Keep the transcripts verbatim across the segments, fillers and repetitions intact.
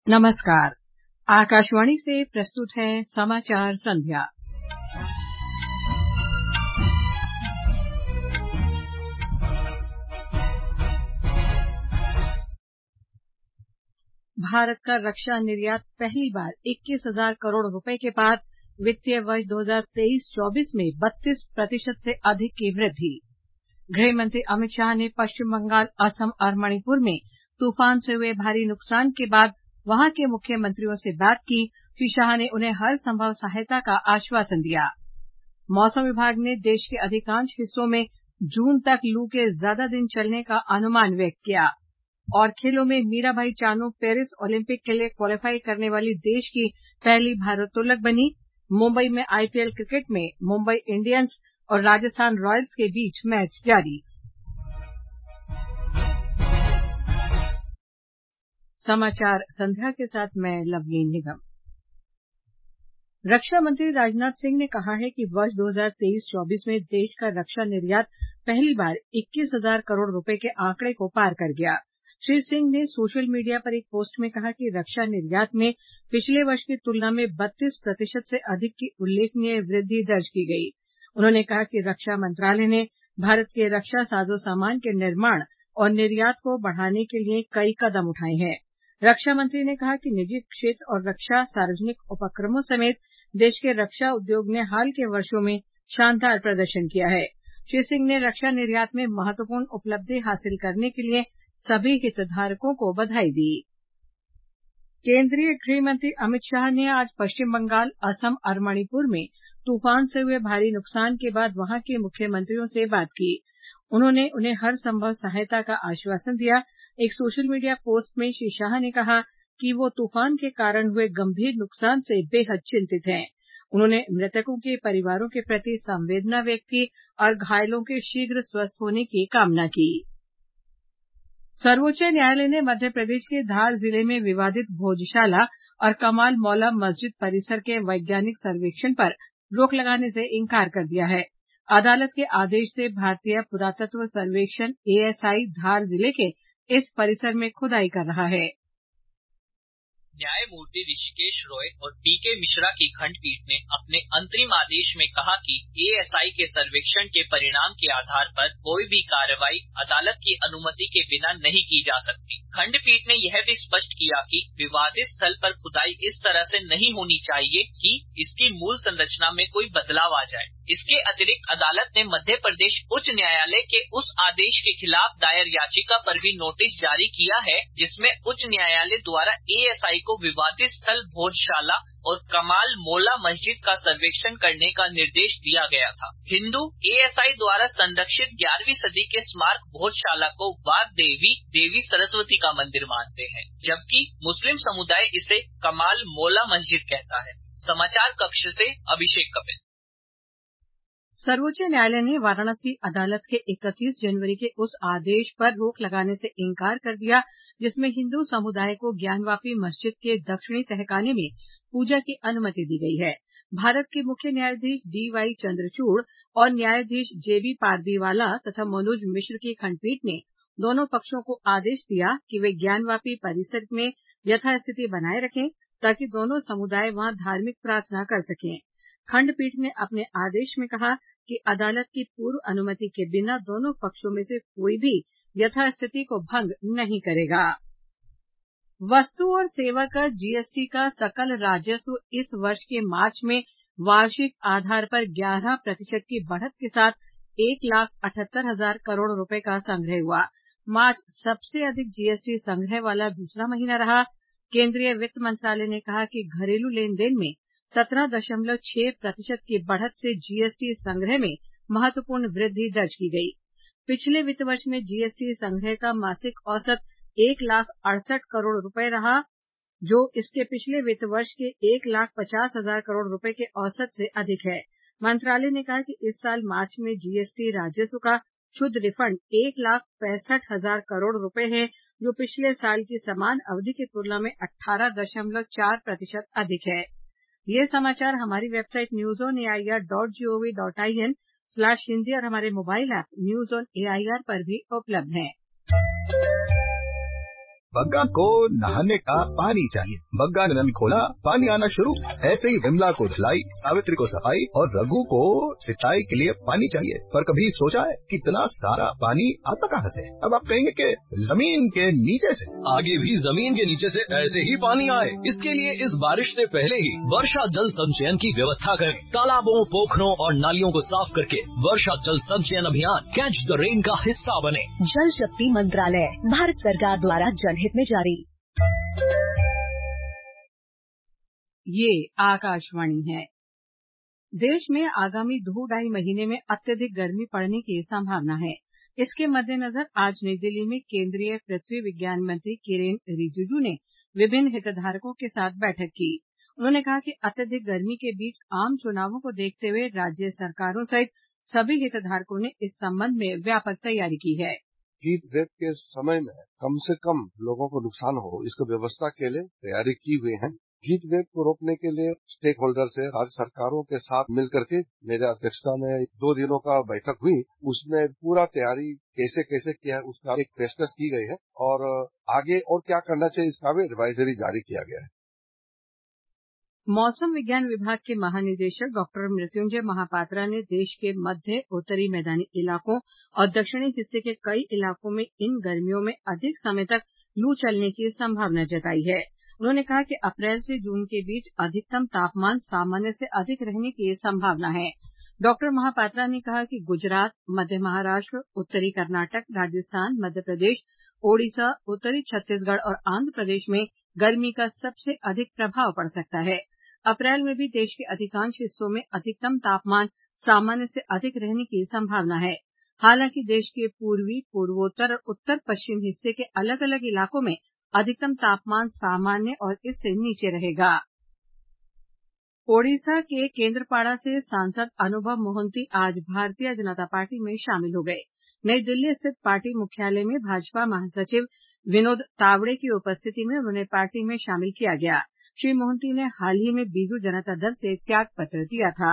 नमस्कार। आकाशवाणी से प्रस्तुत है समाचार संध्या। भारत का रक्षा निर्यात पहली बार इक्कीस हजार करोड़ रुपए के पार। वित्तीय वर्ष दो हज़ार तेईस चौबीस में बत्तीस प्रतिशत से अधिक की वृद्धि। गृह मंत्री अमित शाह ने पश्चिम बंगाल, असम और मणिपुर में तूफान से हुए भारी नुकसान के बाद वहां के मुख्यमंत्रियों से बात की। श्री शाह ने उन्हें हर संभव सहायता का आश्वासन दिया। मौसम विभाग ने देश के अधिकांश हिस्सों में जून तक लू के ज्यादा दिन चलने का अनुमान व्यक्त किया। और खेलों में मीराबाई चानू पेरिस ओलंपिक के लिए क्वालीफाई करने वाली देश की पहली भारोत्तोलक बनी। मुंबई में आईपीएल क्रिकेट में मुंबई इंडियंस और राजस्थान रॉयल्स के बीच मैच जारी। समाचार संध्या के साथ मैं लवलीन निगम। रक्षा मंत्री राजनाथ सिंह ने कहा है कि वर्ष दो हज़ार तेईस चौबीस में देश का रक्षा निर्यात पहली बार इक्कीस हजार करोड़ रुपए के आंकड़े को पार कर गया। श्री सिंह ने सोशल मीडिया पर एक पोस्ट में कहा कि रक्षा निर्यात में पिछले वर्ष की तुलना में बत्तीस प्रतिशत से अधिक की उल्लेखनीय वृद्धि दर्ज की गई। उन्होंने कहा कि रक्षा मंत्रालय ने भारत के रक्षा साजो सामान के निर्माण और निर्यात को बढ़ाने के लिए कई कदम उठाए हैं। रक्षा मंत्री ने कहा कि निजी क्षेत्र और रक्षा सार्वजनिक उपक्रमों समेत देश के रक्षा उद्योग ने हाल के वर्षों में शानदार प्रदर्शन किया है। श्री सिंह ने रक्षा निर्यात में महत्वपूर्ण उपलब्धि हासिल करने के लिए सभी हितधारकों को बधाई दी। केंद्रीय गृह मंत्री अमित शाह ने आज पश्चिम बंगाल, असम और मणिपुर में तूफान से हुए भारी नुकसान के बाद वहां के मुख्यमंत्रियों से बात की। उन्होंने उन्हें हर संभव सहायता का आश्वासन दिया। एक सोशल मीडिया पोस्ट में श्री शाह ने कहा कि वो तूफान के कारण हुए गंभीर नुकसान से बेहद चिंतित हैं। उन्होंने मृतकों के परिवारों के प्रति संवेदना व्यक्त की और घायलों के शीघ्र स्वस्थ होने की कामना की। सर्वोच्च न्यायालय ने मध्य प्रदेश के धार जिले में विवादित भोजशाला और कमाल मौला मस्जिद परिसर के वैज्ञानिक सर्वेक्षण पर रोक लगाने से इंकार कर दिया है। अदालत के आदेश से भारतीय पुरातत्व सर्वेक्षण एएसआई धार जिले के इस परिसर में खुदाई कर रहा है। न्यायमूर्ति ऋषिकेश रॉय और पीके मिश्रा की खंडपीठ ने अपने अंतरिम आदेश में कहा कि एएसआई के सर्वेक्षण के परिणाम के आधार पर कोई भी कार्रवाई अदालत की अनुमति के बिना नहीं की जा सकती। खंडपीठ ने यह भी स्पष्ट किया कि विवादित स्थल पर खुदाई इस तरह से नहीं होनी चाहिए कि इसकी मूल संरचना में कोई बदलाव आ जाए। इसके अतिरिक्त अदालत ने मध्य प्रदेश उच्च न्यायालय के उस आदेश के खिलाफ दायर याचिका पर भी नोटिस जारी किया है जिसमें उच्च न्यायालय द्वारा एएसआई को विवादित स्थल भोजशाला और कमाल मौला मस्जिद का सर्वेक्षण करने का निर्देश दिया गया था। हिंदू एएसआई द्वारा संरक्षित ग्यारहवीं सदी के स्मारक भोजशाला को वाग देवी देवी सरस्वती का मंदिर मानते हैं, जबकि मुस्लिम समुदाय इसे कमाल मौला मस्जिद कहता है। समाचार कक्ष से अभिषेक कपिल। सर्वोच्च न्यायालय ने वाराणसी अदालत के इकतीस जनवरी के उस आदेश पर रोक लगाने से इंकार कर दिया जिसमें हिंदू समुदाय को ज्ञानवापी मस्जिद के दक्षिणी तहखाने में पूजा की अनुमति दी गई है। भारत के मुख्य न्यायाधीश डी वाई चंद्रचूड़ और न्यायाधीश जेबी पारदीवाला तथा मनोज मिश्र की खंडपीठ ने दोनों पक्षों को आदेश दिया कि वे ज्ञानवापी परिसर में यथास्थिति बनाए रखें ताकि दोनों समुदाय वहां धार्मिक प्रार्थना कर सकें। खंडपीठ ने अपने आदेश में कहा कि अदालत की पूर्व अनुमति के बिना दोनों पक्षों में से कोई भी यथास्थिति को भंग नहीं करेगा। वस्तु और सेवा कर जीएसटी का सकल राजस्व इस वर्ष के मार्च में वार्षिक आधार पर ग्यारह प्रतिशत की बढ़त के साथ एक लाख अठहत्तर हजार करोड़ रुपए का संग्रह हुआ। मार्च सबसे अधिक जीएसटी संग्रह वाला दूसरा महीना रहा। केंद्रीय वित्त मंत्रालय ने कहा कि घरेलू लेन देन में सत्रह दशमलव छह प्रतिशत की बढ़त से जीएसटी संग्रह में महत्वपूर्ण वृद्धि दर्ज की गई। पिछले वित्त वर्ष में जीएसटी संग्रह का मासिक औसत एक लाख अड़सठ करोड़ रुपए रहा, जो इसके पिछले वित्त वर्ष के एक लाख पचास हजार करोड़ रुपए के औसत से अधिक है। मंत्रालय ने कहा कि इस साल मार्च में जीएसटी राजस्व का शुद्ध रिफंड एक लाख पैंसठ हजार करोड़ रुपए है, जो पिछले साल की समान अवधि की तुलना में अठारह दशमलव चार प्रतिशत अधिक है। ये समाचार हमारी website news on AIR dot G O V dot I N slash Hindi और हमारे mobile app news on AIR पर भी उपलब्ध हैं। बग्गा को नहाने का पानी चाहिए। बग्गा ने नल खोला, पानी आना शुरू। ऐसे ही विमला को धुलाई, सावित्री को सफाई और रघु को सिंचाई के लिए पानी चाहिए। पर कभी सोचा है कितना सारा पानी आता कहाँ से? अब आप कहेंगे कि जमीन के नीचे से। आगे भी जमीन के नीचे से ऐसे ही पानी आए, इसके लिए इस बारिश से पहले ही वर्षा जल संचयन की व्यवस्था करें। तालाबों, पोखरों और नालियों को साफ करके वर्षा जल संचयन अभियान कैच द रेन का हिस्सा बने। जल शक्ति मंत्रालय, भारत सरकार द्वारा जनहित में जारी। ये आकाशवाणी है। देश में आगामी दो ढाई महीने में अत्यधिक गर्मी पड़ने की संभावना है। इसके मद्देनजर आज नई दिल्ली में केंद्रीय पृथ्वी विज्ञान मंत्री किरेन रिजिजू ने विभिन्न हितधारकों के साथ बैठक की। उन्होंने कहा कि अत्यधिक गर्मी के बीच आम चुनावों को देखते हुए राज्य सरकारों सहित सभी हितधारकों ने इस संबंध में व्यापक तैयारी की है। हीट वेव के समय में कम से कम लोगों को नुकसान हो, इसको व्यवस्था के लिए तैयारी की हुई है। हीट वेव को रोकने के लिए स्टेक होल्डर से राज्य सरकारों के साथ मिलकर के मेरे अध्यक्षता में दो दिनों का बैठक हुई। उसमें पूरा तैयारी कैसे कैसे किया है उसका एक पेशकश की गई है और आगे और क्या करना चाहिए इसका भी एडवाइजरी जारी किया गया है। मौसम विज्ञान विभाग के महानिदेशक डॉक्टर मृत्युंजय महापात्रा ने देश के मध्य उत्तरी मैदानी इलाकों और दक्षिणी हिस्से के कई इलाकों में इन गर्मियों में अधिक समय तक लू चलने की संभावना जताई है। उन्होंने कहा कि अप्रैल से जून के बीच अधिकतम तापमान सामान्य से अधिक रहने की संभावना है। डॉक्टर महापात्रा ने कहा कि गुजरात, मध्य महाराष्ट्र, उत्तरी कर्नाटक, राजस्थान, मध्य प्रदेश, ओडिशा, उत्तरी छत्तीसगढ़ और आंध्र प्रदेश में गर्मी का सबसे अधिक प्रभाव पड़ सकता है। अप्रैल में भी देश के अधिकांश हिस्सों में अधिकतम तापमान सामान्य से अधिक रहने की संभावना है। हालांकि देश के पूर्वी, पूर्वोत्तर और उत्तर पश्चिम हिस्से के अलग अलग इलाकों में अधिकतम तापमान सामान्य और इससे नीचे रहेगा। ओडिशा के केंद्रपाड़ा से सांसद अनुभव मोहंती आज भारतीय जनता पार्टी में शामिल हो गए। नई दिल्ली स्थित पार्टी मुख्यालय में भाजपा महासचिव विनोद तावड़े की उपस्थिति में उन्हें पार्टी में शामिल किया गया। श्री मोहंती ने हाल ही में बीजू जनता दल से त्याग पत्र दिया था।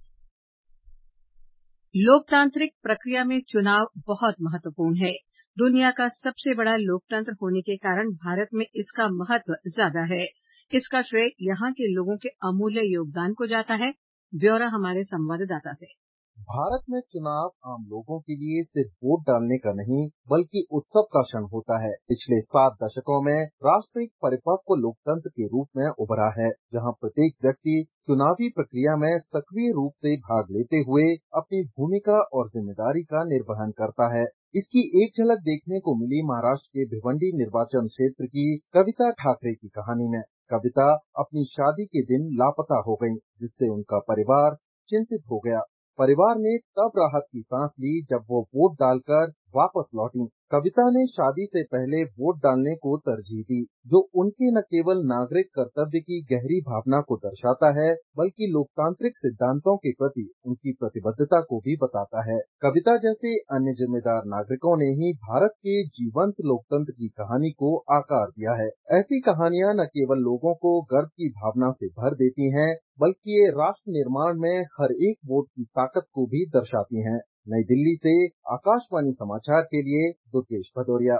लोकतांत्रिक प्रक्रिया में चुनाव बहुत महत्वपूर्ण है। दुनिया का सबसे बड़ा लोकतंत्र होने के कारण भारत में इसका महत्व ज्यादा है। इसका श्रेय यहाँ के लोगों के अमूल्य योगदान को जाता है। ब्यौरा हमारे संवाददाता से। भारत में चुनाव आम लोगों के लिए सिर्फ वोट डालने का नहीं बल्कि उत्सव का क्षण होता है। पिछले सात दशकों में राष्ट्र एक परिपक्व लोकतंत्र के रूप में उभरा है, जहां प्रत्येक व्यक्ति चुनावी प्रक्रिया में सक्रिय रूप से भाग लेते हुए अपनी भूमिका और जिम्मेदारी का निर्वहन करता है। इसकी एक झलक देखने को मिली महाराष्ट्र के भिवंडी निर्वाचन क्षेत्र की कविता ठाकरे की कहानी में। कविता अपनी शादी के दिन लापता हो गयी, जिससे उनका परिवार चिंतित हो गया। परिवार ने तब राहत की सांस ली जब वो वोट डालकर वापस लौटी। कविता ने शादी से पहले वोट डालने को तरजीह दी, जो उनके न केवल नागरिक कर्तव्य की गहरी भावना को दर्शाता है बल्कि लोकतांत्रिक सिद्धांतों के प्रति उनकी प्रतिबद्धता को भी बताता है। कविता जैसे अन्य जिम्मेदार नागरिकों ने ही भारत के जीवंत लोकतंत्र की कहानी को आकार दिया है। ऐसी कहानियां न केवल लोगों को गर्व की भावना से भर देती हैं बल्कि ये राष्ट्र निर्माण में हर एक वोट की ताकत को भी दर्शाती हैं। नई दिल्ली से आकाशवाणी समाचार के लिए दुर्गेश भदौरिया।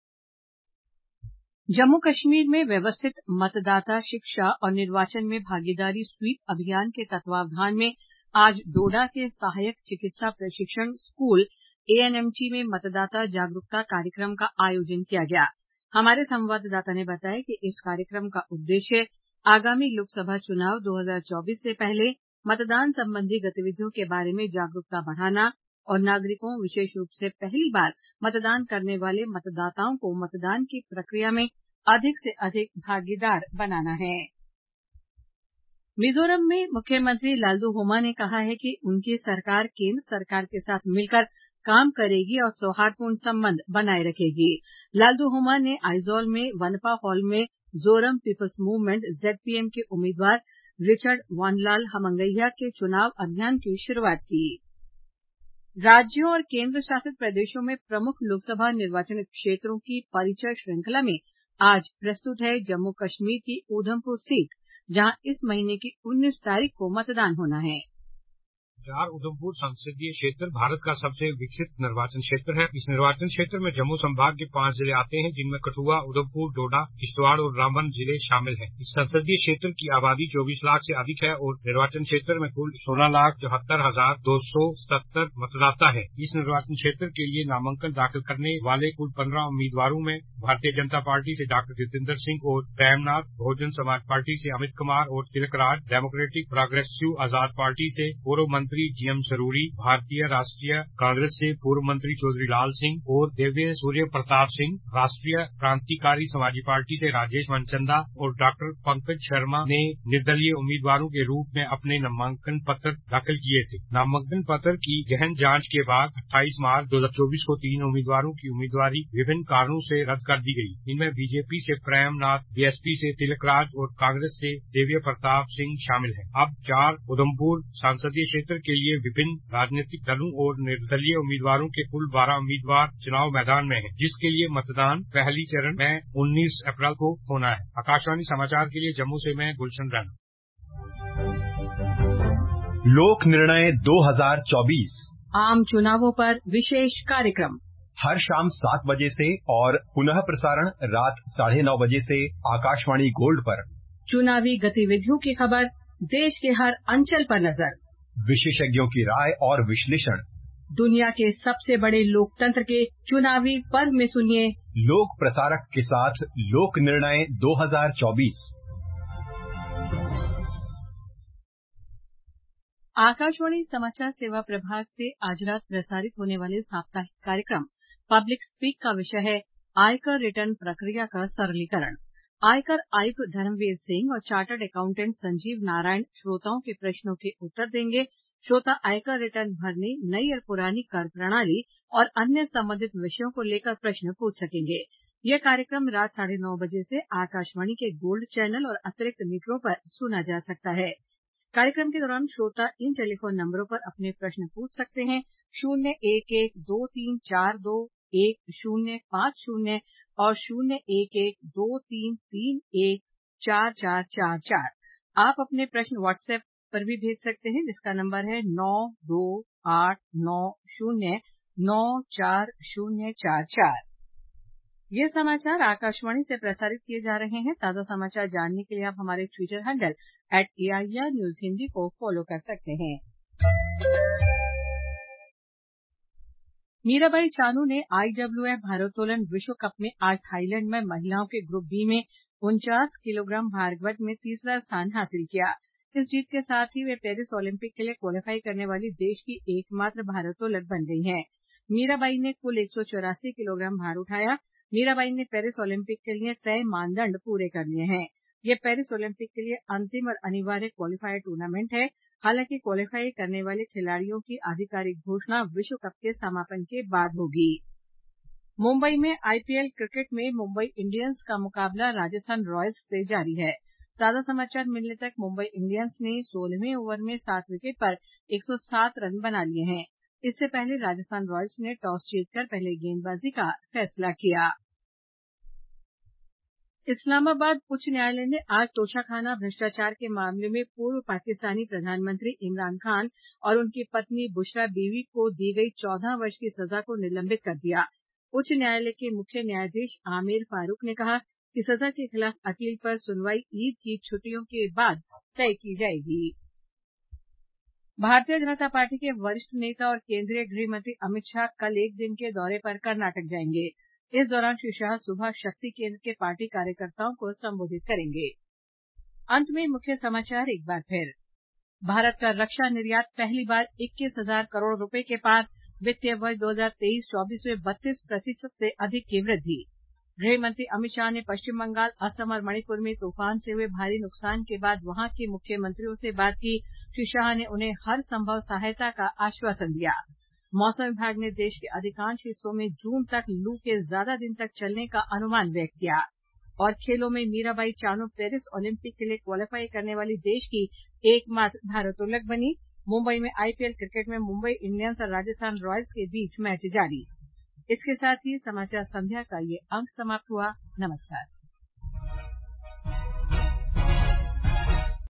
जम्मू कश्मीर में व्यवस्थित मतदाता शिक्षा और निर्वाचन में भागीदारी स्वीप अभियान के तत्वावधान में आज डोडा के सहायक चिकित्सा प्रशिक्षण स्कूल एएनएमसी में मतदाता जागरूकता कार्यक्रम का आयोजन किया गया। हमारे संवाददाता ने बताया कि इस कार्यक्रम का उद्देश्य आगामी लोकसभा चुनाव दो हज़ार चौबीस से पहले मतदान संबंधी गतिविधियों के बारे में जागरूकता बढ़ाना और नागरिकों, विशेष रूप से पहली बार मतदान करने वाले मतदाताओं को मतदान की प्रक्रिया में अधिक से अधिक भागीदार बनाना है। मिजोरम में मुख्यमंत्री लालदू होमा ने कहा है कि उनकी सरकार केंद्र सरकार के साथ मिलकर काम करेगी और सौहार्दपूर्ण संबंध बनाए रखेगी। लालदू होमा ने आइजोल में वनपा हॉल में जोरम पीपल्स मूवमेंट जेडपीएम के उम्मीदवार रिचर्ड वानलाल हमंगैया के चुनाव अभियान की शुरुआत की। राज्यों और केंद्र शासित प्रदेशों में प्रमुख लोकसभा निर्वाचन क्षेत्रों की परिचय श्रृंखला में आज प्रस्तुत है जम्मू कश्मीर की ऊधमपुर सीट, जहां इस महीने की उन्नीस तारीख को मतदान होना है। चार उधमपुर संसदीय क्षेत्र भारत का सबसे विकसित निर्वाचन क्षेत्र है। इस निर्वाचन क्षेत्र में जम्मू संभाग के पांच जिले आते हैं, जिनमें कठुआ, उधमपुर, डोडा, किश्तवाड़ और रामबन जिले शामिल हैं। इस संसदीय क्षेत्र की आबादी चौबीस लाख से अधिक है और निर्वाचन क्षेत्र में कुल सोलह लाख चौहत्तर हजार दो सौ सत्तर मतदाता है। इस निर्वाचन क्षेत्र के लिए नामांकन दाखिल करने वाले कुल पंद्रह उम्मीदवारों में भारतीय जनता पार्टी से डॉक्टर जितेंद्र सिंह और प्रेमनाथ, बहुजन समाज पार्टी से अमित कुमार और Tilakraj, democratic progressive Azad party से पूर्व मंत्री जीएम सरूरी, भारतीय राष्ट्रीय कांग्रेस से पूर्व मंत्री चौधरी लाल सिंह और देवेंद्र सूर्य प्रताप सिंह, राष्ट्रीय क्रांतिकारी समाजी पार्टी से राजेश मनचंदा और डॉक्टर पंकज शर्मा ने निर्दलीय उम्मीदवारों के रूप में अपने नामांकन पत्र दाखिल किए थे। नामांकन पत्र की गहन जांच के बाद अट्ठाईस मार्च दो हजार चौबीस को तीन उम्मीदवारों की उम्मीदवारी विभिन्न कारणों से रद्द कर दी गई। इनमें बीजेपी से प्रेमनाथ, बीएसपी से तिलकराज और कांग्रेस से देवेंद्र प्रताप सिंह शामिल हैं। अब चार उधमपुर संसदीय क्षेत्र के लिए विभिन्न राजनीतिक दलों और निर्दलीय उम्मीदवारों के कुल बारह उम्मीदवार चुनाव मैदान में हैं, जिसके लिए मतदान पहली चरण में उन्नीस अप्रैल को होना है। आकाशवाणी समाचार के लिए जम्मू से मैं गुलशन राणा। लोक निर्णय दो हजार चौबीस आम चुनावों पर विशेष कार्यक्रम हर शाम सात बजे से और पुनः प्रसारण रात साढ़े नौ बजे से आकाशवाणी गोल्ड पर। चुनावी गतिविधियों की खबर, देश के हर अंचल पर नजर, विशेषज्ञों की राय और विश्लेषण। दुनिया के सबसे बड़े लोकतंत्र के चुनावी पर्व में सुनिए लोक प्रसारक के साथ लोक निर्णय दो हजार चौबीस। आकाशवाणी समाचार सेवा प्रभाग से आज रात प्रसारित होने वाले साप्ताहिक कार्यक्रम पब्लिक स्पीक का विषय है आयकर रिटर्न प्रक्रिया का सरलीकरण। आयकर आयुक्त धर्मवीर सिंह और चार्टर्ड अकाउंटेंट संजीव नारायण श्रोताओं के प्रश्नों के उत्तर देंगे। श्रोता आयकर रिटर्न भरने, नई और पुरानी कर प्रणाली और अन्य संबंधित विषयों को लेकर प्रश्न पूछ सकेंगे। यह कार्यक्रम रात साढ़े नौ बजे से आकाशवाणी के गोल्ड चैनल और अतिरिक्त मीटरों पर सुना जा सकता है। कार्यक्रम के दौरान श्रोता इन टेलीफोन नंबरों पर अपने प्रश्न पूछ सकते हैं शून्य एक एक दो तीन चार दो एक शून्य पांच शून्य और शून्य एक एक दो तीन तीन एक चार चार चार चार। आप अपने प्रश्न व्हाट्सएप पर भी भेज सकते हैं, जिसका नंबर है नौ दो आठ नौ शून्य नौ चार शून्य चार चार। ये समाचार आकाशवाणी से प्रसारित किए जा रहे हैं। ताजा समाचार जानने के लिए आप हमारे Twitter handle at AIR news Hindi को फॉलो कर सकते हैं। मीराबाई चानू ने आईडब्ल्यूएफ भारोत्तोलन विश्व कप में आज थाईलैंड में महिलाओं के ग्रुप बी में उनचास किलोग्राम भार वर्ग में तीसरा स्थान हासिल किया। इस जीत के साथ ही वे पेरिस ओलंपिक के लिए क्वालीफाई करने वाली देश की एकमात्र भारोत्तोलक बन गई हैं। मीराबाई ने कुल एक सौ चौरासी किलोग्राम भार उठाया। मीराबाई ने पेरिस ओलंपिक के लिए तय मानदंड पूरे कर लिए हैं। यह पेरिस ओलंपिक के लिए अंतिम और अनिवार्य क्वालीफायर टूर्नामेंट है। हालांकि क्वालीफाई करने वाले खिलाड़ियों की आधिकारिक घोषणा विश्व कप के समापन के बाद होगी। मुंबई में आईपीएल क्रिकेट में मुंबई इंडियंस का मुकाबला राजस्थान रॉयल्स से जारी है। ताजा समाचार मिलने तक मुंबई इंडियंस ने सोलहवें ओवर में सात विकेट पर एक सौ सात रन बना लिए हैं। इससे पहले राजस्थान रॉयल्स ने टॉस जीतकर पहले गेंदबाजी का फैसला किया। इस्लामाबाद उच्च न्यायालय ने आज तोशाखाना भ्रष्टाचार के मामले में पूर्व पाकिस्तानी प्रधानमंत्री इमरान खान और उनकी पत्नी बुशरा बीवी को दी गई चौदह वर्ष की सजा को निलंबित कर दिया। उच्च न्यायालय के मुख्य न्यायाधीश आमिर फारूक ने कहा कि सजा के खिलाफ अपील पर सुनवाई ईद की छुट्टियों के बाद तय की जाएगी। भारतीय जनता पार्टी के वरिष्ठ नेता और केंद्रीय गृह मंत्री अमित शाह कल एक दिन के दौरे पर कर्नाटक जाएंगे। इस दौरान श्री शाह सुबह शक्ति केंद्र के पार्टी कार्यकर्ताओं को संबोधित करेंगे। अंत में मुख्य समाचार एक बार फिर। भारत का रक्षा निर्यात पहली बार इक्कीस हजार करोड़ रुपए के पार। वित्तीय वर्ष दो हजार तेईस चौबीस में बत्तीस प्रतिशत से अधिक की वृद्धि। गृह मंत्री अमित शाह ने पश्चिम बंगाल, असम और मणिपुर में तूफान से हुए भारी नुकसान के बाद वहां के मुख्यमंत्रियों से बात की। श्री शाह ने उन्हें हर संभव सहायता का आश्वासन दिया। मौसम विभाग ने देश के अधिकांश हिस्सों में जून तक लू के ज्यादा दिन तक चलने का अनुमान व्यक्त किया। और खेलों में मीराबाई चानू पेरिस ओलंपिक के लिए क्वालीफाई करने वाली देश की एकमात्र भारोत्तोलक बनी। मुंबई में आईपीएल क्रिकेट में मुंबई इंडियंस और राजस्थान रॉयल्स के बीच मैच जारी। इसके साथ ही समाचार संध्या का ये अंक समाप्त हुआ। नमस्कार।